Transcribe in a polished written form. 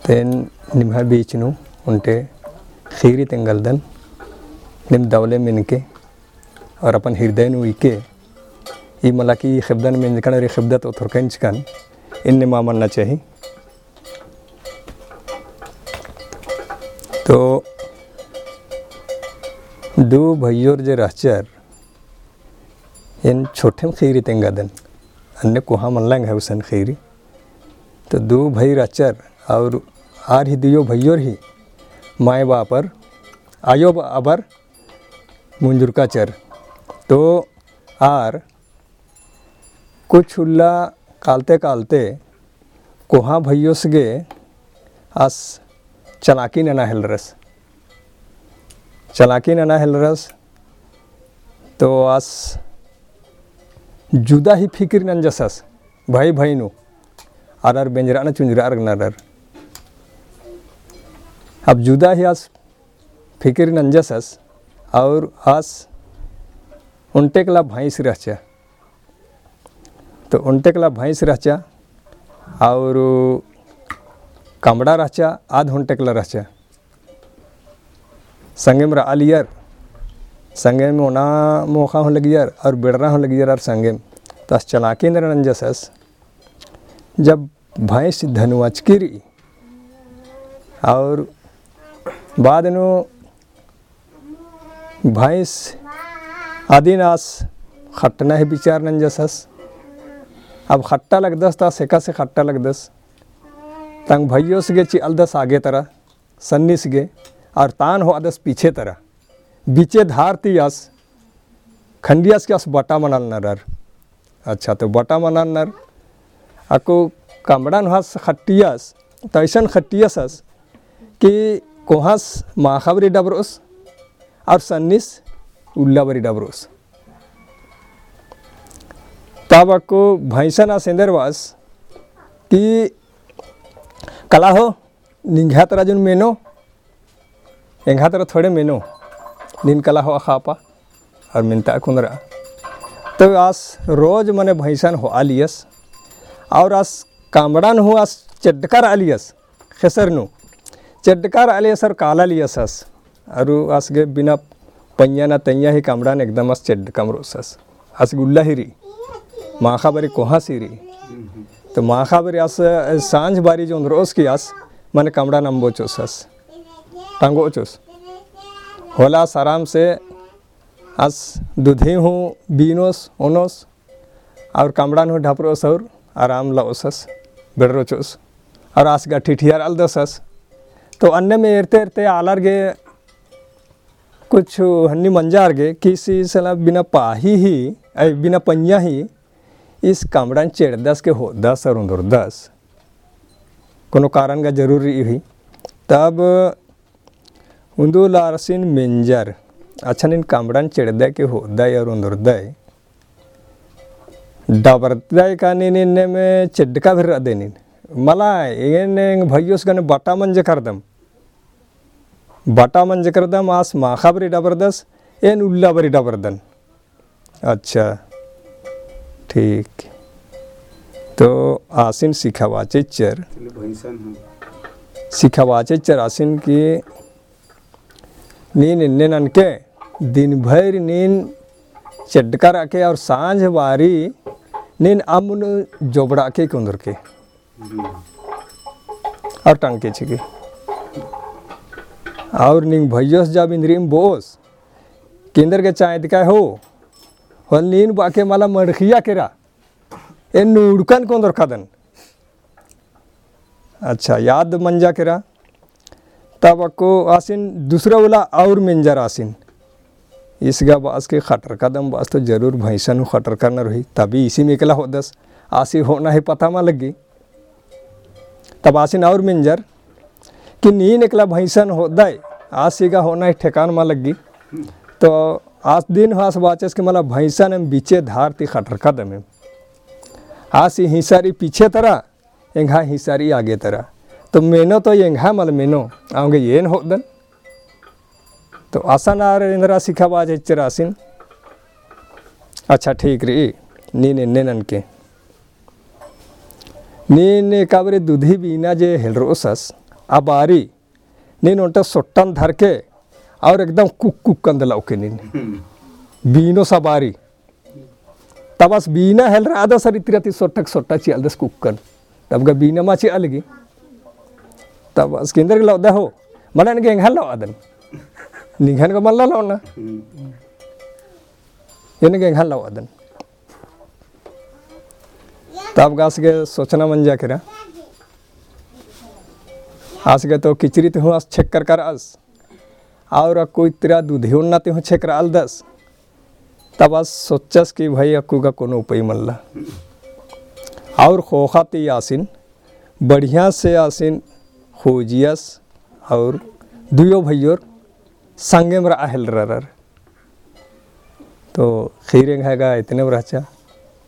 तेन निम्हा बीचनु उनटे खीरी तेंगलदन निम दवले मिनके और अपन हृदय नु इके ई मला की खिबदन में कण रे खिबदत उथरकंच कन इन मा मनना चाहिए। तो दो भैयोर जे रहचर इन छोटे खीरी तेंगदन अन्य कोहा मन लंग है उसन खीरी। तो दो भाई रहचर और आर ही दियो भैयोर ही माए बापर आयो अबर मुंजुरका चर। तो आर कुछ उल्ला कालते कालते कोहा भैयो सगे आस चलाकी नना हेलरस तो आस जुदा ही फिक्र नंजसस भाई भाई नु आर बेंजरा न चुंजरा नर अब जुदा ही आस फिक्र नंजसस और आस उनटे कला भैंस रहचा। तो उनटे कला भैंस रहचा और कामड़ा रहचा आध उनटे कला रहचा संगे में आलियर संगे में ओना मोखा हो लगियर और बेड़रा हो लगियर और संगे में तस चलाकी नंजसस जब भैंस धनुअचकिरी और बाद नो भैंस आदिनास खट्टना है विचार नंजसस। अब खट्टा लग दस ता सेका से खट्टा लग दस तंग भैयो सगे चिल दस आगे तरह सन्नी सगे और तान हो दस पीछे तरह बीचे धार तियास खंडियास के आस बटा मनल नर। अच्छा तो बटा मनल नर आको कामड़ान हास खट्टियास तो ऐसा खट्टियास कि कोहास माखाबरी डबरोस और सन्निस उल्लाबरी डबरोस। तब आपको भैंसा सेंदरवास कि कला हो निंघा तरह जुन मेनो एंघा तरह थोड़े मेनो नीन कला हो अखापा और मिनता कुंदरा। तो आस रोज मने भैंसन हो आलियस और आस कामड़ान हो आस चड्डकार आलियस खेसर नु चड्डकार आलियस और काला लियसस और आस गे बिना पंया ना तैया ही कामड़ान एकदम आस चड्ड कमरोसस आस गुल्ला हिरी माखा बारी कोहा सीरी। तो माखा बारी आस सांझ बारी जो रोज की आस मने कामड़ा नंबो चोसस टांगो चोस होला आराम से आस दूधी हूँ बीनोस ओनोस और कामड़ान हूँ ढापरोस और आराम लाओसस बेड़रो चोस और आस गा ठिठियार आल दसस। तो अन्य में एरते एरते आलर गे कुछ हन्नी मंजार गे किसी सला बिना पाही ही बिना पंया ही इस कामड़ान चेड़ दस के हो दस और उंदर दस कोनो कारण का जरूरी हुई। तब उन्दू लारसिन मिंजर अच्छा निन कामड़ान चेड़ दे के हो दय और उंदर दय डबरदय का नीन में चेड्डका भी रह देनिन मला एन भैयोस गने बटा मंज करदम आस माखा बरी डबरदस एन उल्ला बरी डबरदन। अच्छा ठीक। तो आसिन सिखावाचे चर आसिन की नीन इन्ने ननके दिन भर नीन चड्डका रखे और सांझ बारी नीन अमुन जोबड़ा के कुंदर के और टंके छिके और निंग भैयोस जब इंद्रियम बोस केंद्र के चाय दिखाए हो हल नीन बाके माला मड़खिया केरा ए नूड़कन कुंदर खदन। अच्छा याद मंजा केरा तब आपको आसिन दूसरा वाला और मिंजर आसिन इसका बास के खटर कदम बास तो जरूर भैंसन खटर करना रही तभी इसी में अकेला हो दस आसी होना ही पता मा लगी। तब आसिन और मिंजर कि नीन एकला भैंसन हो दय आसी का होना ही ठेकान मा लगी। तो आज दिन हास बाचस के मला भैंसन में बीचे धार ती खटर कदम में आसी हिसारी पीछे तरह एंघा हिसारी आगे तरह। तो मेनो तो एंघा मल मेनो आऊँगे येन हो दन। तो आसान आर इंद्रा सिखा बाज चरासिन। अच्छा ठीक री नीन इन्ने ननके नीन काबरे दूधी बीना जे हेलरोसस अबारी नीन उन्टे सोट्टन धर के और एकदम कुक कुक कंद लौके नीन बीनो सबारी तबस बीना हेल रहा आधा सर इतनी सोट्टक सोट्टा चियल दस कुकन तब का बीना माची अलगी तब केंद्र के लौदा हो mana ni geng halo adan ningen ko malla law na ये गeng halo adan तब गास के सोचना मन जा करा आस के तो किचरी ते हूँ चेक कर आस और कोई तेरा दूधी उन्ना ते हूँ चेक कर दस तब आज सोचस कि भाई अक्कू का कोनो उपाय मल्ला और खोखाती आसिन बढ़िया से आसिन खोजियस और दुयो भैयोर संगे में रहल रर तो खीरेंग हैगा इतने बराचा